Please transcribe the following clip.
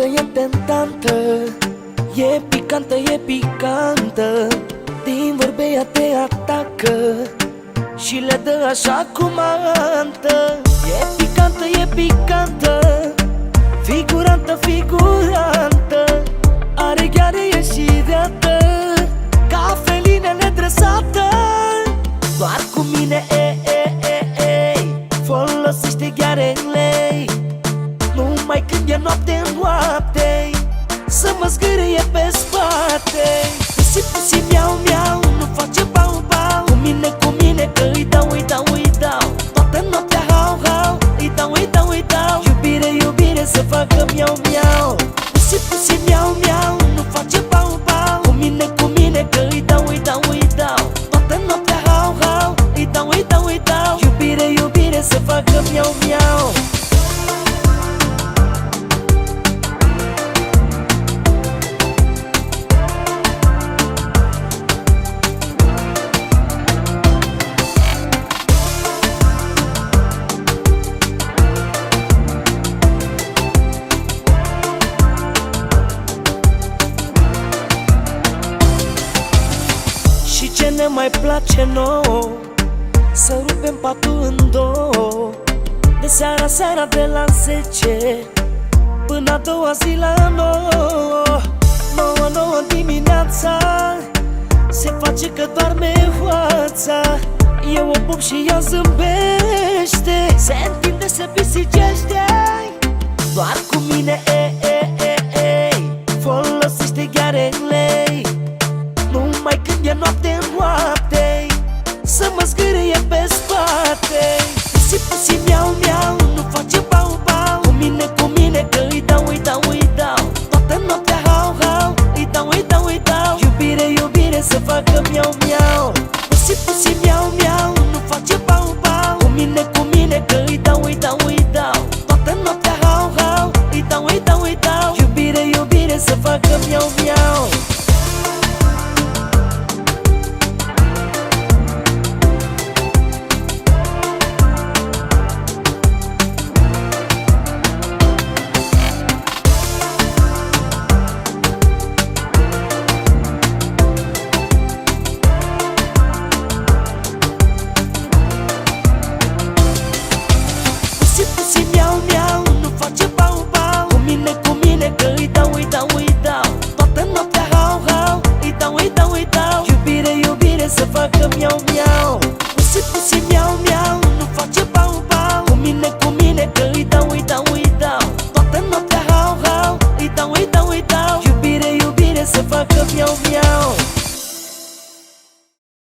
tentantă, e tentantă, e picantă, e picantă. Din vorbe ea te atacă și le dă așa cum antă. E picantă, e picantă, figurantă, figurantă. Are gheare, e și dreaptă, ca felină nedresată. Doar cu mine, folosește ghearele numai când e noapte, să mă zgârie pe spate. Pusi, pusi, miau, miau, nu face bau, bau. Cu mine, că îi dau, îi dau, îi dau. Toată noaptea, hau, hau, îi dau, îi dau, îi dau. Iubire, iubire, să facă miau, miau. Pusi, pusi, miau, miau, nu face bau, bau. Cu mine, că îi dau, îi dau, îi dau. Toată noaptea, hau, hau, îi dau, îi dau, îi dau. Iubire, iubire, să facă miau, miau. Ce ne mai place nouă, să rupem patul în două. De seara, seara de la 10 până a doua zi la 9. 9 dimineața, se face că doarme hoața. Eu o pup și ea zâmbește, se întinde, se pisicește. Doar cu mine, folosește ghearele numai când e noapte, să mă zgârie pe spate. Pusi, pusi, miau, miau, nu face bau, bau. Cu mine, că îi dau, îi dau, îi dau. Toată noaptea, hau, hau, îi dau, îi dau, îi dau. Iubire, iubire, să facă miau, miau. Pusi, pusi, miau, miau, nu face bau, bau. Cu mine, că îi dau, îi dau, îi dau. Toată noaptea, hau, hau, îi dau, îi dau, îi dau. Iubire, iubire, să facă miau, miau. Pusi, pusi, miau, miau, nu face bau, bau. Cu mine, că îi dau, îi dau, îi dau. Toată noaptea, hau, hau, îi dau, îi dau, îi dau. Iubire, iubire, să facă miau, miau. Pusi, pusi, miau, miau, nu face bau, bau. Cu mine, că îi dau, îi dau, îi dau. Toată noaptea, hau, hau, îi dau, îi dau, îi dau. Iubire, iubire, să facă miau, miau.